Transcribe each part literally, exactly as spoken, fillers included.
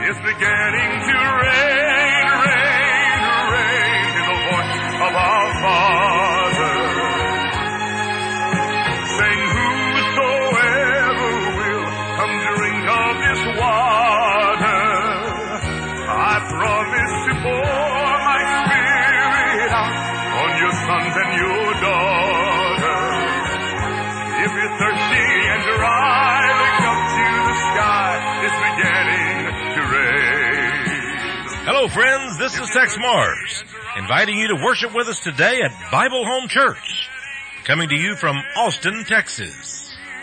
is beginning to rain, rain, rain. Hear the voice of our Father saying, whosoever will come drink of this water, I promise to pour my Spirit out on your sons and your daughters. If you're thirsty and dry, look up to the sky. It's beginning to rain. Hello, friends. This is Tex Mars, inviting you to worship with us today at Bible Home Church, coming to you from Austin, Texas.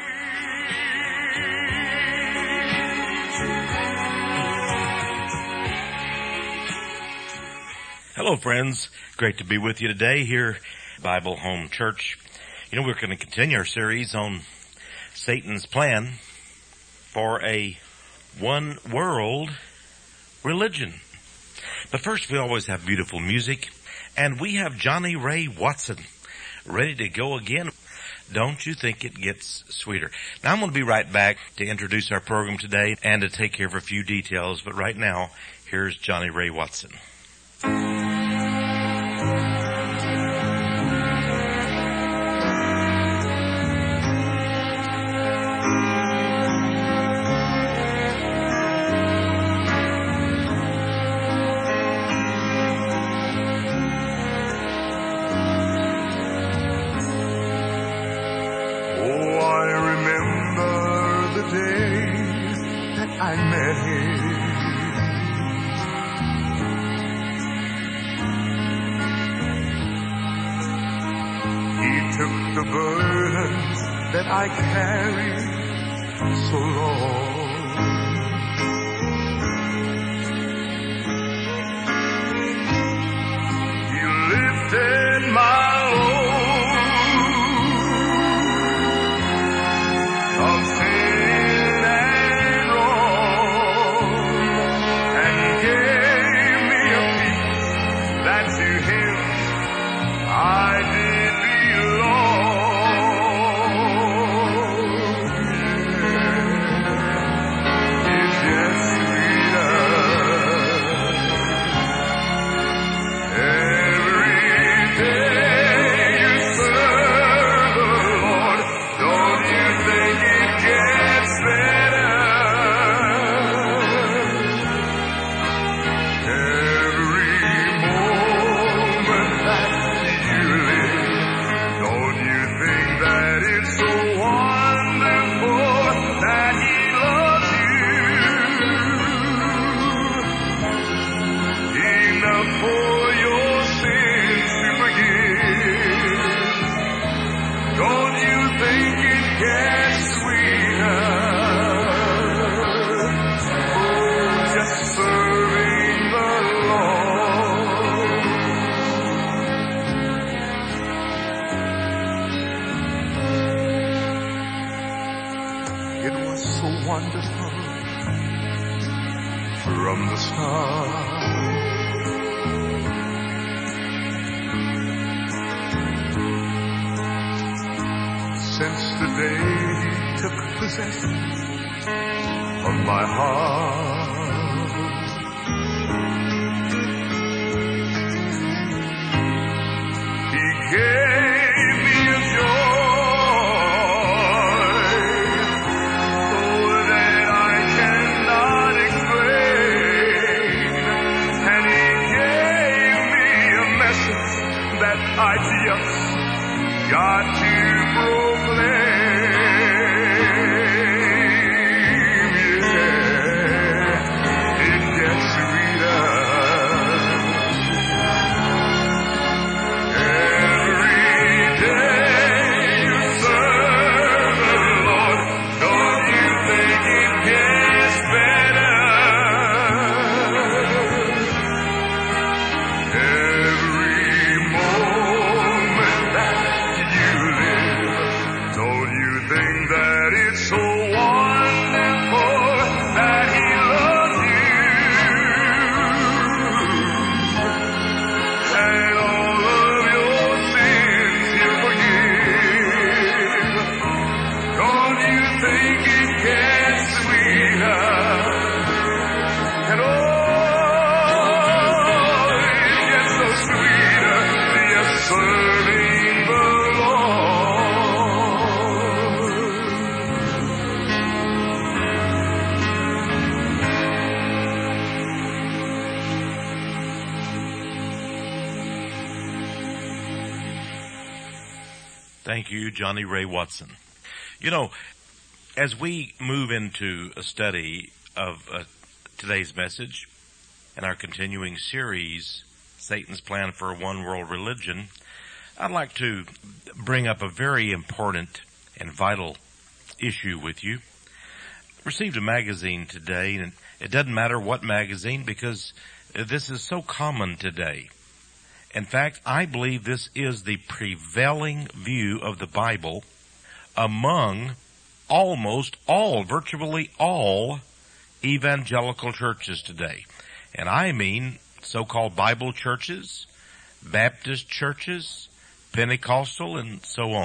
Hello, friends. Great to be with you today here at Bible Home Church. You know, we're going to continue our series on Satan's plan for a one-world religion. But first, we always have beautiful music, and we have Johnny Ray Watson ready to go again. Don't you think it gets sweeter? Now, I'm going to be right back to introduce our program today and to take care of a few details, but right now, here's Johnny Ray Watson. I met him. He took the burdens that I carried so long. He lifted my load of sin. From the start, since the day he took possession of my heart, he gave me a joy I just got to proclaim, yeah. Thank you, Johnny Ray Watson. You know, as we move into a study of uh, today's message and our continuing series, Satan's Plan for a One World Religion, I'd like to bring up a very important and vital issue with you. Received a magazine today, and it doesn't matter what magazine because this is so common today. In fact, I believe this is the prevailing view of the Bible among almost all, virtually all evangelical churches today. And I mean so-called Bible churches, Baptist churches, Pentecostal, and so on.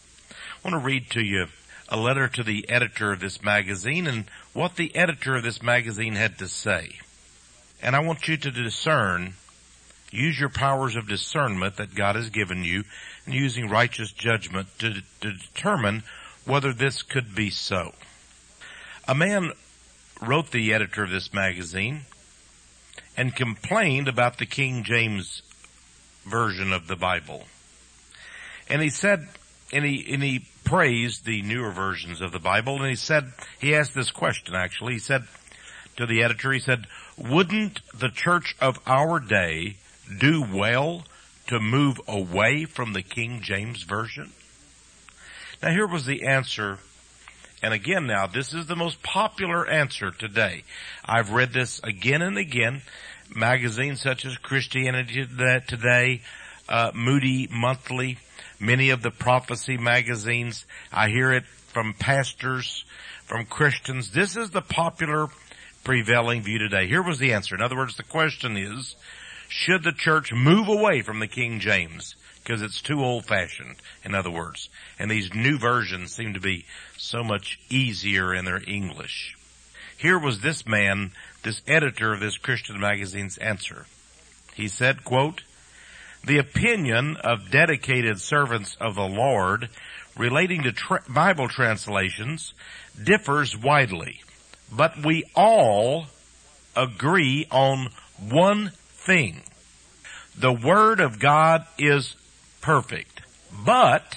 I want to read to you a letter to the editor of this magazine and what the editor of this magazine had to say. And I want you to discern, use your powers of discernment that God has given you, and using righteous judgment to, to determine whether this could be so. A man wrote the editor of this magazine and complained about the King James version of the Bible. And he said, and he, and he praised the newer versions of the Bible, and he said, he asked this question actually, he said to the editor, he said, wouldn't the church of our day do well to move away from the King James Version? Now here was the answer, and again now, this is the most popular answer today. I've read this again and again. Magazines such as Christianity Today, uh, Moody Monthly, many of the prophecy magazines. I hear it from pastors, from Christians. This is the popular prevailing view today. Here was the answer. In other words, the question is, should the church move away from the King James? Because it's too old-fashioned, in other words. And these new versions seem to be so much easier in their English. Here was this man, this editor of this Christian magazine's answer. He said, quote, the opinion of dedicated servants of the Lord relating to tra- Bible translations differs widely, but we all agree on one thing. The Word of God is perfect, but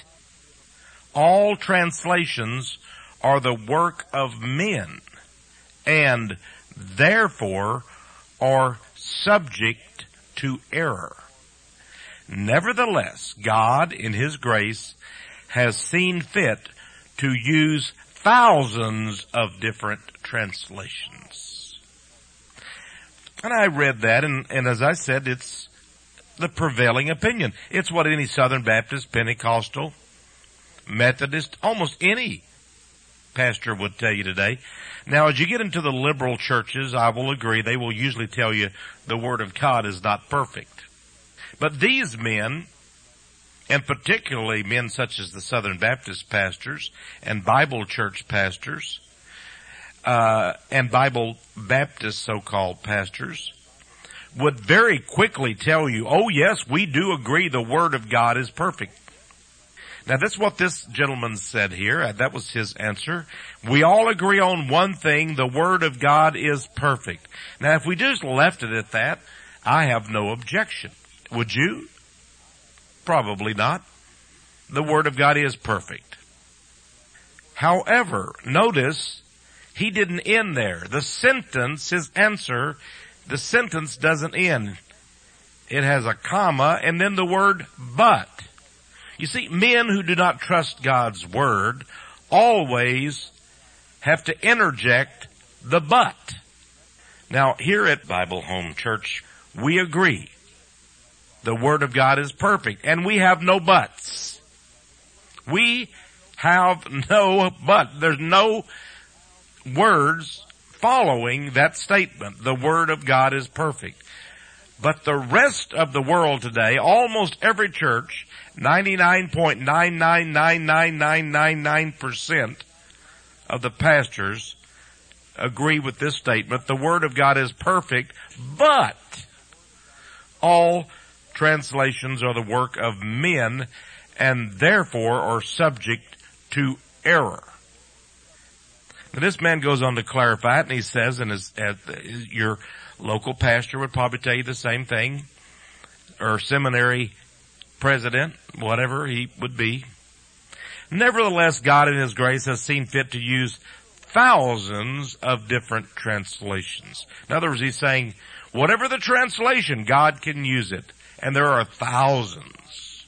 all translations are the work of men and therefore are subject to error. Nevertheless, God, in His grace, has seen fit to use thousands of different translations. And I read that, and, and as I said, it's the prevailing opinion. It's what any Southern Baptist, Pentecostal, Methodist, almost any pastor would tell you today. Now, as you get into the liberal churches, I will agree, they will usually tell you the Word of God is not perfect. But these men, and particularly men such as the Southern Baptist pastors and Bible church pastors, uh, and Bible Baptist so-called pastors, would very quickly tell you, oh yes, we do agree the Word of God is perfect. Now that's what this gentleman said here. That was his answer. We all agree on one thing, the Word of God is perfect. Now if we just left it at that, I have no objection. Would you? Probably not. The Word of God is perfect. However, notice, he didn't end there. The sentence, his answer, the sentence doesn't end. It has a comma and then the word but. You see, men who do not trust God's Word always have to interject the but. Now, here at Bible Home Church, we agree. The Word of God is perfect, and we have no buts. We have no but. There's no words following that statement. The Word of God is perfect. But the rest of the world today, almost every church, ninety-nine point nine nine nine nine nine nine nine percent of the pastors agree with this statement. The Word of God is perfect, but all translations are the work of men and therefore are subject to error. Now this man goes on to clarify it, and he says, and his, uh, your local pastor would probably tell you the same thing, or seminary president, whatever he would be. Nevertheless, God in His grace has seen fit to use thousands of different translations. In other words, He's saying, whatever the translation, God can use it. And there are thousands.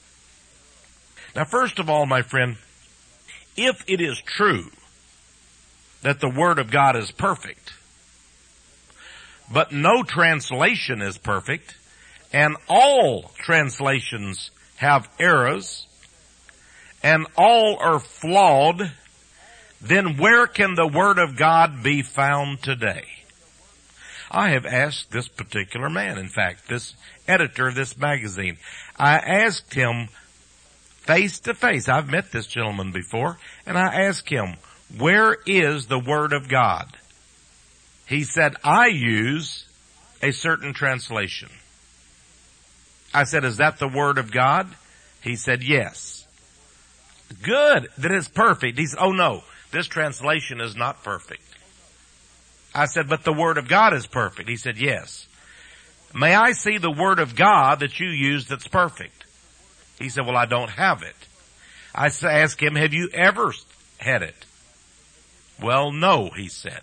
Now, first of all, my friend, if it is true that the Word of God is perfect, but no translation is perfect, and all translations have errors, and all are flawed, then where can the Word of God be found today? I have asked this particular man, in fact, this editor of this magazine. I asked him face to face. I've met this gentleman before, and I asked him, where is the Word of God? He said, I use a certain translation. I said, is that the Word of God? He said, yes. Good, that is perfect. He said, oh no, this translation is not perfect. I said, but the Word of God is perfect. He said, yes. May I see the Word of God that you use that's perfect? He said, well, I don't have it. I asked him, have you ever had it? Well, no, he said.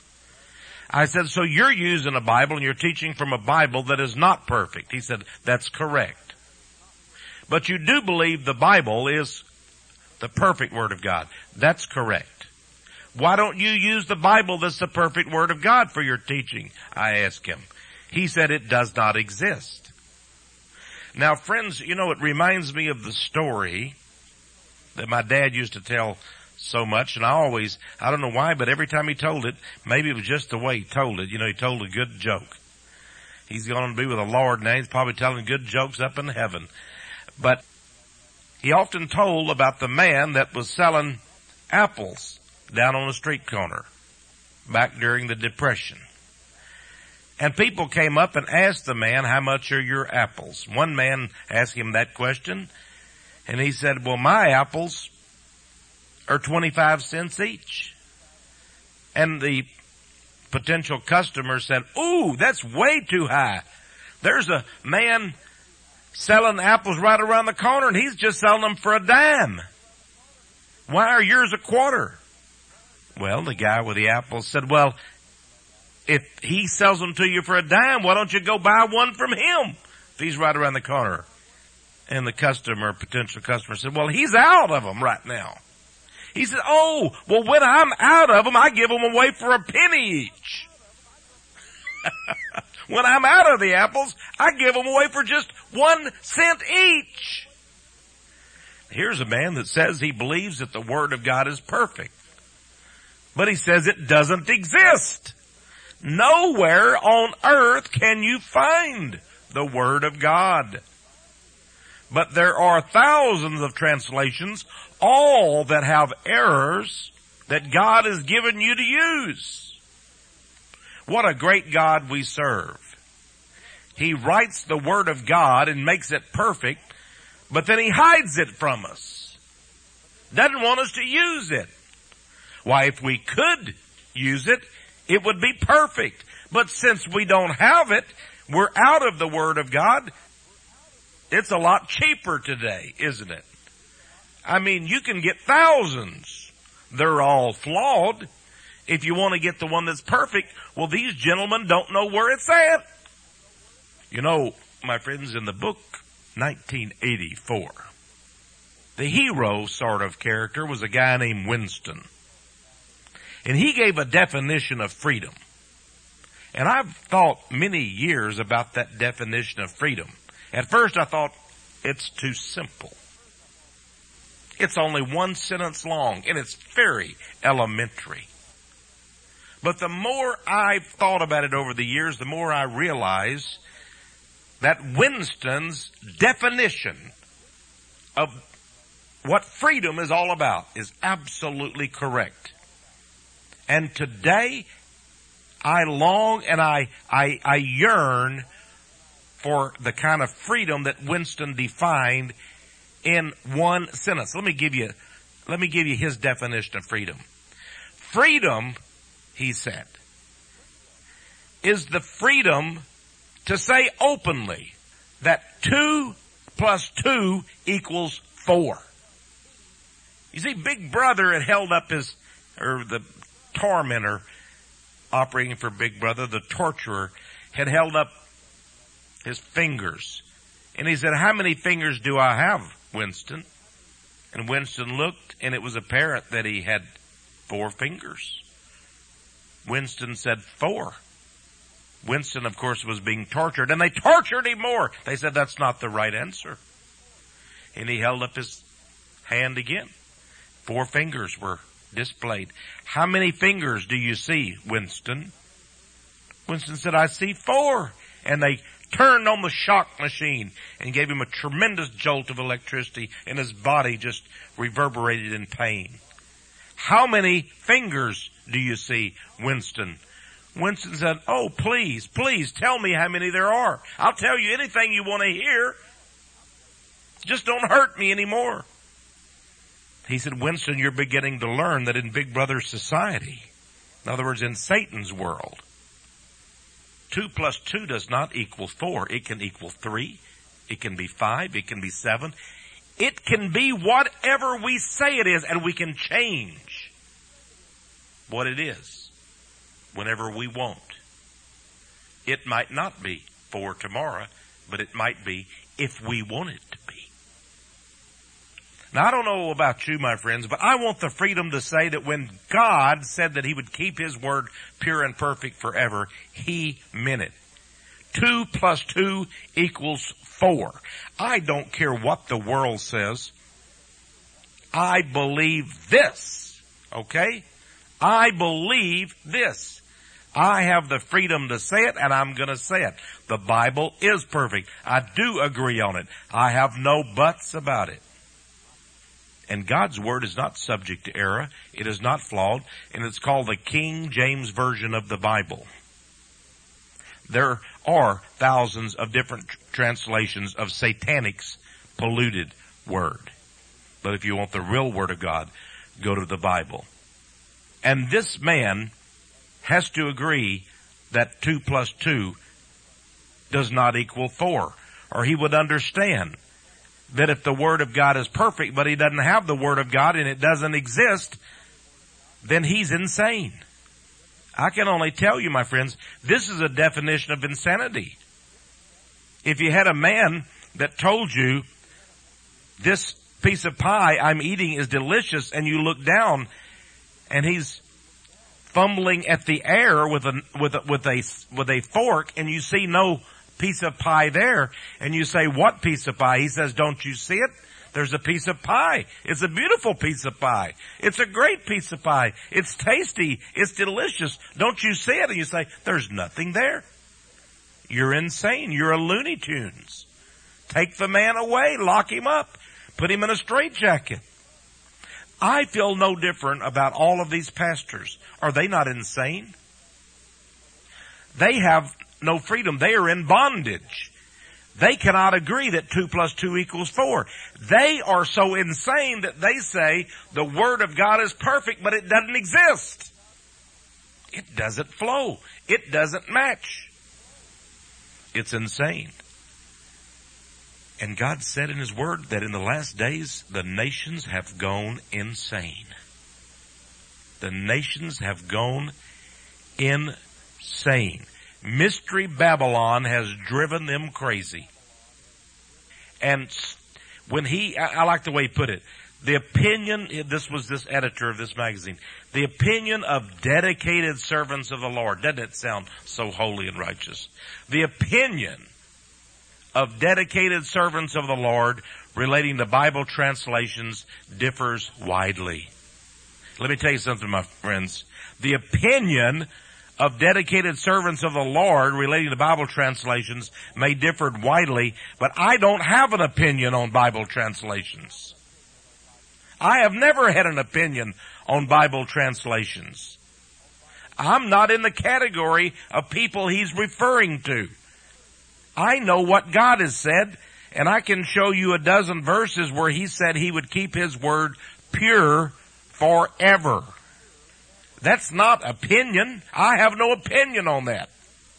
I said, so you're using a Bible and you're teaching from a Bible that is not perfect. He said, that's correct. But you do believe the Bible is the perfect Word of God. That's correct. Why don't you use the Bible that's the perfect Word of God for your teaching? I asked him. He said it does not exist. Now, friends, you know, it reminds me of the story that my dad used to tell so much, and I always, I don't know why, but every time he told it, maybe it was just the way he told it. You know, he told a good joke. He's going to be with the Lord now. He's probably telling good jokes up in heaven. But he often told about the man that was selling apples down on a street corner back during the Depression. And people came up and asked the man, how much are your apples? One man asked him that question, and he said, well, my apples are twenty-five cents each. And the potential customer said, ooh, that's way too high. There's a man selling apples right around the corner, and he's just selling them for a dime. Why are yours a quarter? Well, the guy with the apples said, well, if he sells them to you for a dime, why don't you go buy one from him if he's right around the corner? And the customer, potential customer, said, well, he's out of them right now. He said, oh, well, when I'm out of them, I give them away for a penny each. When I'm out of the apples, I give them away for just one cent each. Here's a man that says he believes that the Word of God is perfect. But he says it doesn't exist. Nowhere on earth can you find the Word of God. But there are thousands of translations, all that have errors that God has given you to use. What a great God we serve. He writes the Word of God and makes it perfect, but then He hides it from us. Doesn't want us to use it. Why, if we could use it, it would be perfect. But since we don't have it, we're out of the Word of God. It's a lot cheaper today, isn't it? I mean, you can get thousands. They're all flawed. If you want to get the one that's perfect, well, these gentlemen don't know where it's at. You know, my friends, in the book nineteen eighty-four, the hero sort of character was a guy named Winston. And he gave a definition of freedom. And I've thought many years about that definition of freedom. At first I thought, it's too simple. It's only one sentence long, and it's very elementary. But the more I've thought about it over the years, the more I realize that Winston's definition of what freedom is all about is absolutely correct. And today, I long and I, I, I yearn for the kind of freedom that Winston defined in one sentence. Let me give you, let me give you his definition of freedom. Freedom, he said, is the freedom to say openly that two plus two equals four. You see, Big Brother had held up his, or the tormentor operating for Big Brother, the torturer, had held up his fingers. And he said, how many fingers do I have, Winston? And Winston looked, and it was apparent that he had four fingers. Winston said, four. Winston, of course, was being tortured, and they tortured him more. They said, that's not the right answer. And he held up his hand again. Four fingers were displayed. How many fingers do you see, Winston? Winston said, I see four. And they turned on the shock machine and gave him a tremendous jolt of electricity, and his body just reverberated in pain. How many fingers do you see, Winston? Winston said, oh, please, please tell me how many there are. I'll tell you anything you want to hear. Just don't hurt me anymore. He said, Winston, you're beginning to learn that in Big Brother society, in other words, in Satan's world, two plus two does not equal four. It can equal three. It can be five. It can be seven. It can be whatever we say it is, and we can change what it is whenever we want. It might not be four tomorrow, but it might be if we want it to be. Now, I don't know about you, my friends, but I want the freedom to say that when God said that He would keep His word pure and perfect forever, He meant it. Two plus two equals four. I don't care what the world says. I believe this, okay? I believe this. I have the freedom to say it, and I'm going to say it. The Bible is perfect. I do agree on it. I have no buts about it. And God's Word is not subject to error. It is not flawed. And it's called the King James Version of the Bible. There are thousands of different tr- translations of Satanic's polluted Word. But if you want the real Word of God, go to the Bible. And this man has to agree that two plus two does not equal four. Or he would understand that if the Word of God is perfect, but he doesn't have the Word of God and it doesn't exist, then he's insane. I can only tell you, my friends, this is a definition of insanity. If you had a man that told you, this piece of pie I'm eating is delicious, and you look down and he's fumbling at the air with a, with a, with a, with a fork, and you see no piece of pie there, and you say, what piece of pie? He says, don't you see it? There's a piece of pie. It's a beautiful piece of pie. It's a great piece of pie. It's tasty. It's delicious. Don't you see it? And you say, there's nothing there. You're insane. You're a Looney Tunes. Take the man away. Lock him up. Put him in a straitjacket. I feel no different about all of these pastors. Are they not insane? They have no freedom. They are in bondage. They cannot agree that two plus two equals four. They are so insane that they say the Word of God is perfect, but it doesn't exist. It doesn't flow. It doesn't match. It's insane. And God said in His Word that in the last days, the nations have gone insane. The nations have gone insane. Mystery Babylon has driven them crazy. And when he, I like the way he put it, the opinion, this was this editor of this magazine, the opinion of dedicated servants of the Lord. Doesn't it sound so holy and righteous? The opinion of dedicated servants of the Lord relating to Bible translations differs widely. Let me tell you something, my friends. The opinion of dedicated servants of the Lord relating to Bible translations may differ widely, but I don't have an opinion on Bible translations. I have never had an opinion on Bible translations. I'm not in the category of people he's referring to. I know what God has said, and I can show you a dozen verses where He said He would keep His word pure forever. That's not opinion. I have no opinion on that.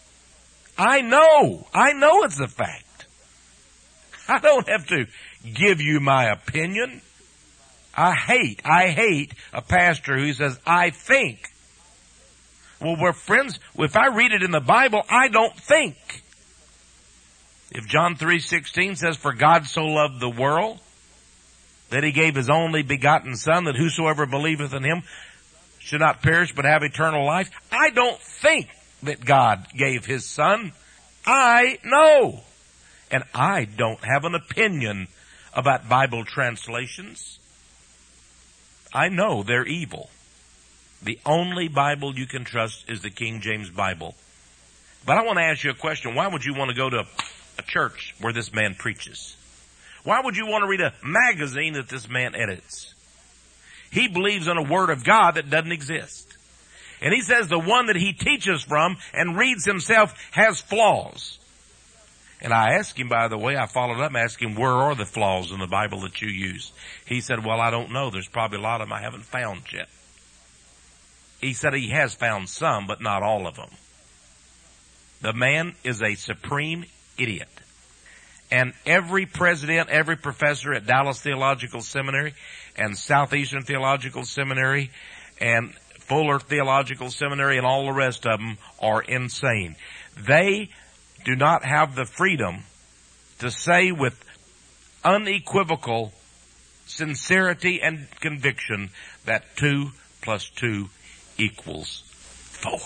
I know. I know it's a fact. I don't have to give you my opinion. I hate, I hate a pastor who says, I think. Well, we're friends. If I read it in the Bible, I don't think. If John three sixteen says, for God so loved the world, that he gave his only begotten Son, that whosoever believeth in him should not perish but have eternal life. I don't think that God gave his Son. I know. And I don't have an opinion about Bible translations. I know they're evil. The only Bible you can trust is the King James Bible. But I want to ask you a question. Why would you want to go to a church where this man preaches? Why would you want to read a magazine that this man edits? He believes in a Word of God that doesn't exist. And he says the one that he teaches from and reads himself has flaws. And I asked him, by the way, I followed up and asked him, where are the flaws in the Bible that you use? He said, well, I don't know. There's probably a lot of them I haven't found yet. He said he has found some, but not all of them. The man is a supreme idiot. And every president, every professor at Dallas Theological Seminary and Southeastern Theological Seminary and Fuller Theological Seminary and all the rest of them are insane. They do not have the freedom to say with unequivocal sincerity and conviction that two plus two equals four.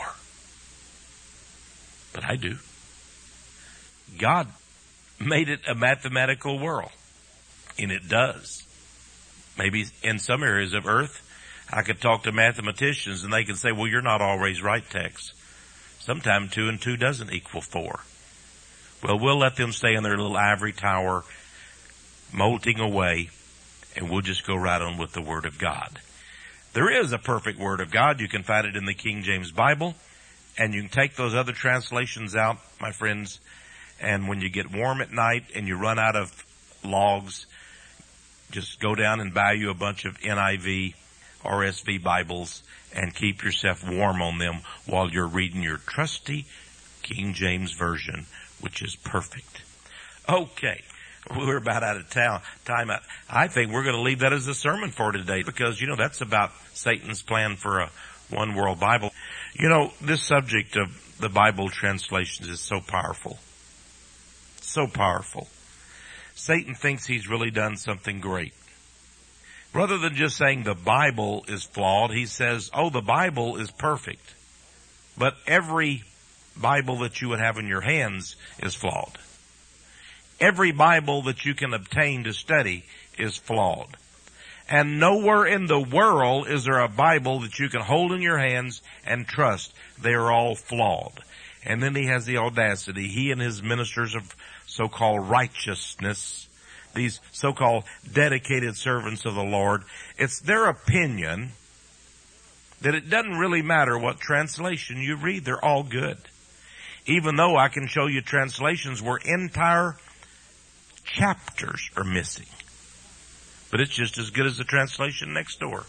But I do. God made it a mathematical world, and it does. Maybe in some areas of earth, I could talk to mathematicians and they could say, well, you're not always right, Tex. Sometimes two and two doesn't equal four. Well, we'll let them stay in their little ivory tower, molting away, and we'll just go right on with the Word of God. There is a perfect Word of God. You can find it in the King James Bible, and you can take those other translations out, my friends, and when you get warm at night and you run out of logs, just go down and buy you a bunch of N I V, R S V Bibles and keep yourself warm on them while you're reading your trusty King James Version, which is perfect. Okay, we're about out of town, time. I think we're going to leave that as a sermon for today because, you know, that's about Satan's plan for a one world Bible. You know, this subject of the Bible translations is so powerful. So powerful. Satan thinks he's really done something great. Rather than just saying the Bible is flawed, he says, oh, the Bible is perfect. But every Bible that you would have in your hands is flawed. Every Bible that you can obtain to study is flawed. And nowhere in the world is there a Bible that you can hold in your hands and trust. They are all flawed. And then he has the audacity, he and his ministers of so-called righteousness, these so-called dedicated servants of the Lord, it's their opinion that it doesn't really matter what translation you read. They're all good. Even though I can show you translations where entire chapters are missing. But it's just as good as the translation next door.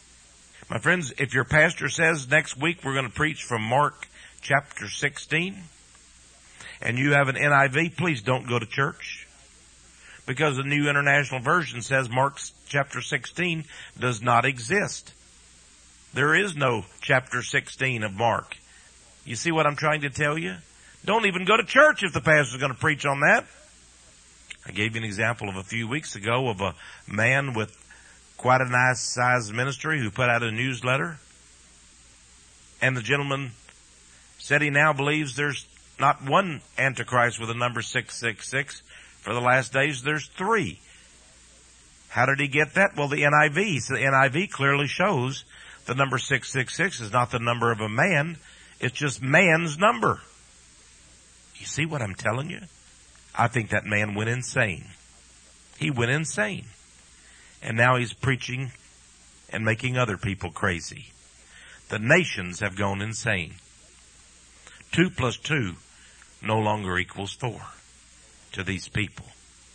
My friends, if your pastor says next week we're going to preach from Mark chapter sixteen, and you have an N I V, please don't go to church. Because the New International Version says Mark chapter sixteen does not exist. There is no chapter sixteen of Mark. You see what I'm trying to tell you? Don't even go to church if the pastor's going to preach on that. I gave you an example of a few weeks ago of a man with quite a nice sized ministry who put out a newsletter. And the gentleman said he now believes there's not one Antichrist with a number six six six. For the last days, there's three. How did he get that? Well, the N I V. So the N I V clearly shows the number six six six is not the number of a man. It's just man's number. You see what I'm telling you? I think that man went insane. He went insane. And now he's preaching and making other people crazy. The nations have gone insane. Two plus two no longer equals four to these people.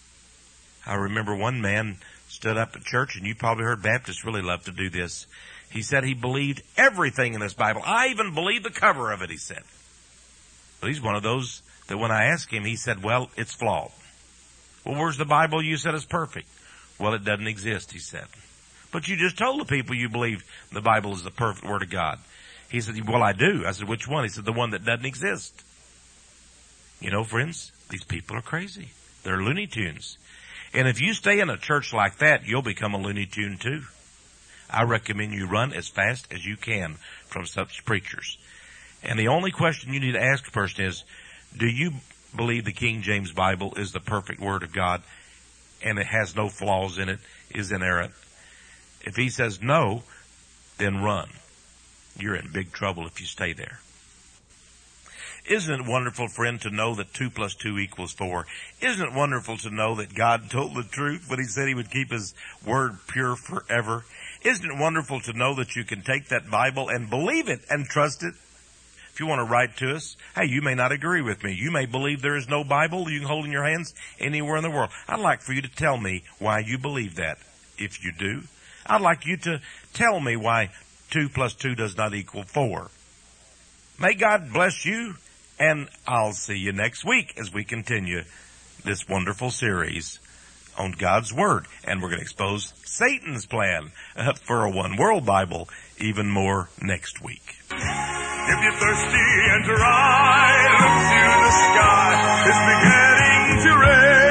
I remember one man stood up at church, and you probably heard Baptists really love to do this. He said he believed everything in this Bible. I even believe the cover of it, he said. But he's one of those that when I asked him, he said, well, it's flawed. Well, where's the Bible you said is perfect? Well, it doesn't exist, he said. But you just told the people you believe the Bible is the perfect Word of God. He said, well, I do. I said, which one? He said, the one that doesn't exist. You know, friends, these people are crazy. They're Looney Tunes. And if you stay in a church like that, you'll become a Looney Tune too. I recommend you run as fast as you can from such preachers. And the only question you need to ask a person is, do you believe the King James Bible is the perfect Word of God and it has no flaws in it, is inerrant? If he says no, then run. You're in big trouble if you stay there. Isn't it wonderful, friend, to know that two plus two equals four? Isn't it wonderful to know that God told the truth when he said he would keep his word pure forever? Isn't it wonderful to know that you can take that Bible and believe it and trust it? If you want to write to us, hey, you may not agree with me. You may believe there is no Bible you can hold in your hands anywhere in the world. I'd like for you to tell me why you believe that. If you do, I'd like you to tell me why two plus two does not equal four. May God bless you, and I'll see you next week as we continue this wonderful series on God's Word. And we're going to expose Satan's plan for a one-world Bible even more next week. If you're thirsty and dry, look to the sky. It's beginning to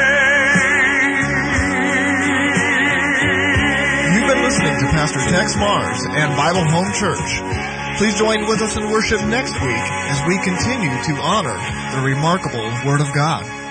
rain. You've been listening to Pastor Tex Mars and Bible Home Church. Please join with us in worship next week as we continue to honor the remarkable Word of God.